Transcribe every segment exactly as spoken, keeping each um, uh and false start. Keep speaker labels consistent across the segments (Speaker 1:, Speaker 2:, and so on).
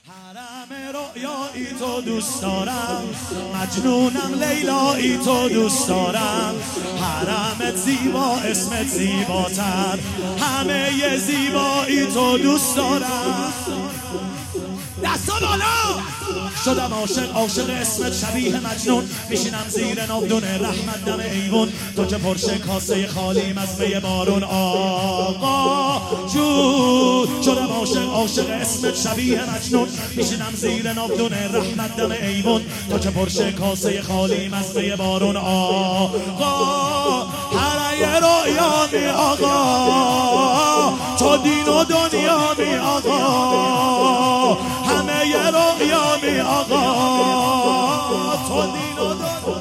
Speaker 1: حرم رؤیایی تو دوست دارم، مجنونم لیلایی تو دوست دارم. حرمت زیبا اسمت زیباتر، همه ی زیبایی تو دوست دارم. دستا بالا شدم عاشق، عاشق اسمت شبیه مجنون. میشینم زیر ناودون رحمت دم ایوون، تو که پرشه کاسه خالیم از می بارون. آقا جون شدم عاشق، عاشق اسمت شبیه مجنون. میشینم زیر ناودون رحمت دم ایوون، تو که پرشه کاسه خالیم از می بارون. آقا هرای رویا می آقا، تو دین و دنیا می آقا، همه ی رویا می آقا، تو دین و دنیا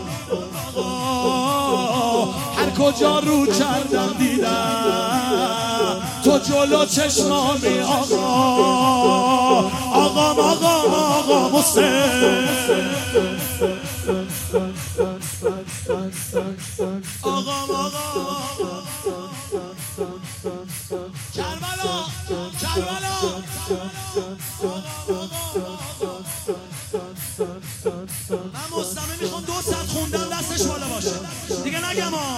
Speaker 1: آقا. هر کجا رو کردم دیدم تو جلو چشمامی آقا. آقا آقا آقا مسلم، آقا آقا کربلا کربلا. من مستمع میخوام دو ساعت خوندم دستش بالا باشه دیگه نگم ها.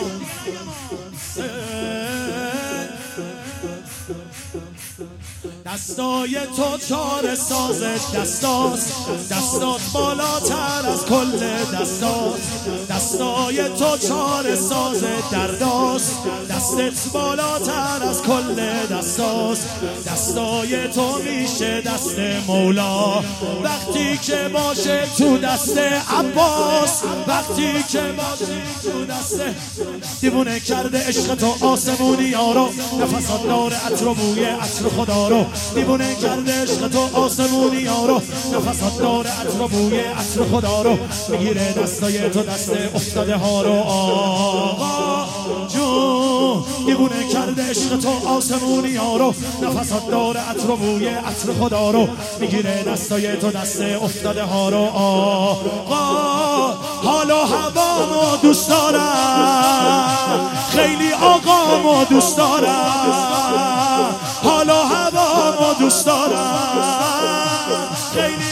Speaker 1: دستای تو چاره سازت دستاست، دستات بالاتر از کل دستاست. دستای تو چاره سازت درداست، دستت بالاتر از کل دستاست. دستای تو میشه دست مولا وقتی که باشه تو دست عباس، وقتی که باشه تو دست. دیوونه کرده عشق تو آسمونی یارو، نفسات داره عطر و بوی عطر خدا رو. دیوونه کرده عشق تو آسمونی یارو، نفسات داره عطر و بوی عطر خدا رو. میگیره دستای تو دست افتاده ها رو. آقا جون دیوونه کرده عشق تو آسمونی یارو، نفسات داره عطر و بوی عطر خدا رو. میگیره دستای تو دست افتاده ها رو. آقا حال و هوامو دوست دارم، خیلی آقامو دوست دارم. حال و هوامو دوست دارم، خیلی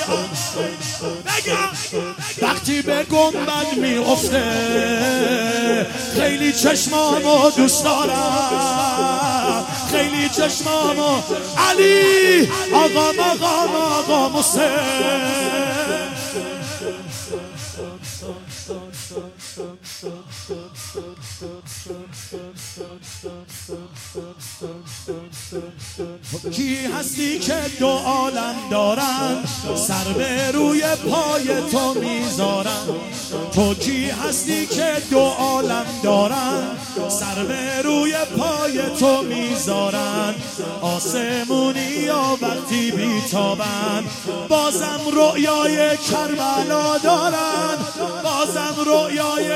Speaker 1: بگم وقتی به گنبد میافته خیلی چشمامو دوست دارم، خیلی چشمامو. علی آقا مقام آقا مسلم. کی هستی که دو عالم دارن سر به روی پای تو میذارن؟ تو کی هستی که دو عالم دارن سر به روی پای تو میذارن؟ آسمونی یا وقتی بیتابن بازم رؤیای کربلا دارن، بازم رؤیای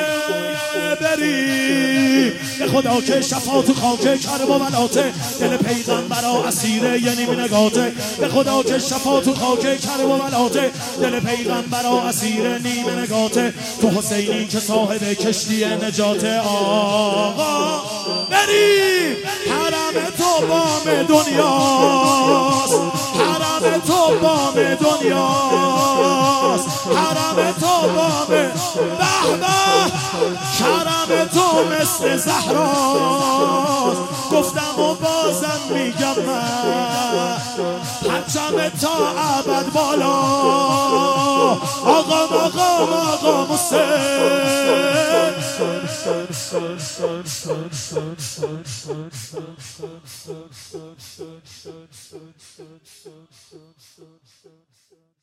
Speaker 1: بری به خدا که شفا تو خاک کرب و بلاته. دل پیغمبرا اسیر یه نیم نگاته، به خدا که شفا تو خاک کرب و بلاته. دل پیغمبرا اسیر نیم نگاته، تو حسینی که صاحب کشتی نجاته. آقا بریم حرم تو بام دنیاست، حرم تو بام دنیاست، حرم تو بام به به. کرم تو مثل زهراست، گفتم و بازم میگم من پرچم تا ابد بالا. آقا آقا آقا مسلم.